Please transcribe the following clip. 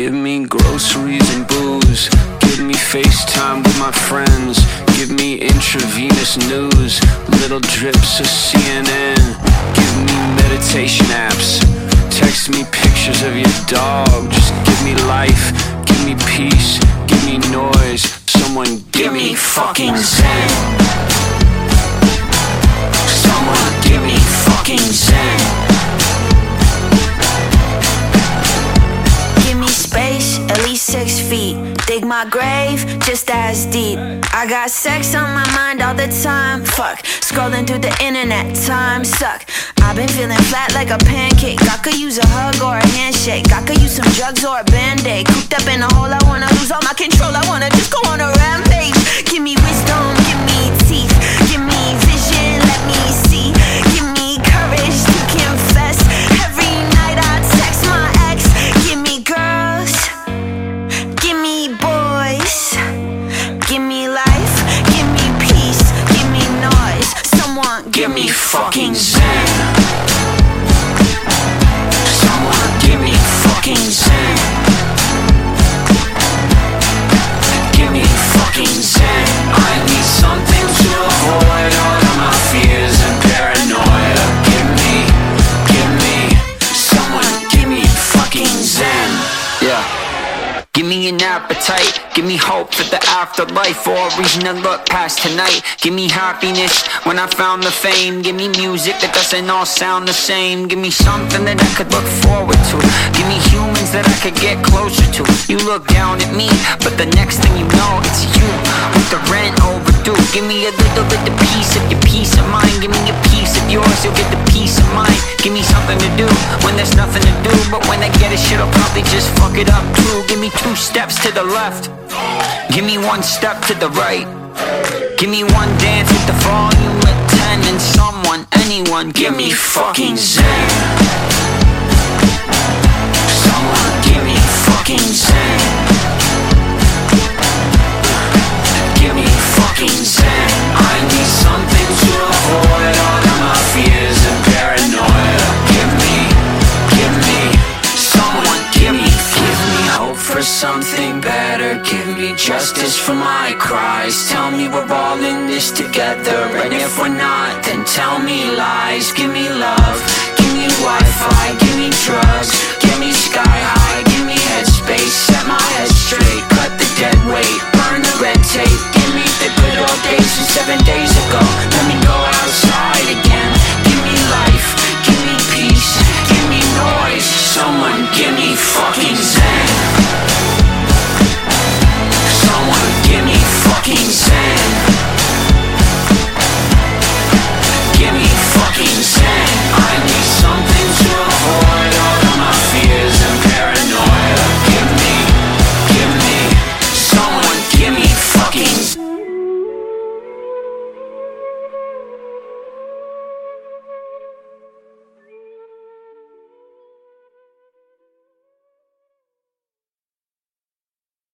Give me groceries and booze. Give me FaceTime with my friends. Give me intravenous news. Little drips of CNN. Give me meditation apps. Text me pictures of your dog. Just give me life. Give me peace. Give me noise. Someone give me fucking Zen. Someone give me fucking Zen. Give me space, at least 6 feet. Dig my grave, just as deep. I got sex on my mind all the time. Fuck, scrolling through the internet, time suck. I've been feeling flat like a pancake. I could use a hug or a handshake. I could use some drugs or a band-aid. Cooped up in a hole, I wanna lose all my control. I wanna just go on a rampage. Give me wisdom, give me teeth. Give me vision, let me see. Give me courage to confess. Every night I text my ex. Give me girls, give me boys. Give me life, give me peace, give me noise. Someone give me fucking Zen. Someone give me fucking Zen. Give me fucking Zen. I need something to avoid all of my fears and paranoia. Someone give me fucking Zen. Yeah. Give me an appetite, give me hope for the afterlife, or a reason to look past tonight. Give me happiness when I found the fame. Give me music that doesn't all sound the same. Give me something that I could look forward to. Give me humans that I could get closer to. You look down at me, but the next thing you know, it's you with the rent overdue. Give me a little bit of peace of your peace of mind. Give me a piece of yours, you'll get the peace of mind. Give me something to do when there's nothing to do, but when I get it, shit, I'll probably just fuck it up too. Give me 2 steps to the left. Give me 1 step to the right. Give me 1 dance with the volume at 10. And someone, anyone, give me fucking Zen. Someone give me fucking Zen. Give me fucking Zen. I need something to avoid all of my fears and paranoia. Someone give me hope for something better. Give me justice for my cries. Tell me we're all in this together, and if we're not, then tell me lies. Give me love,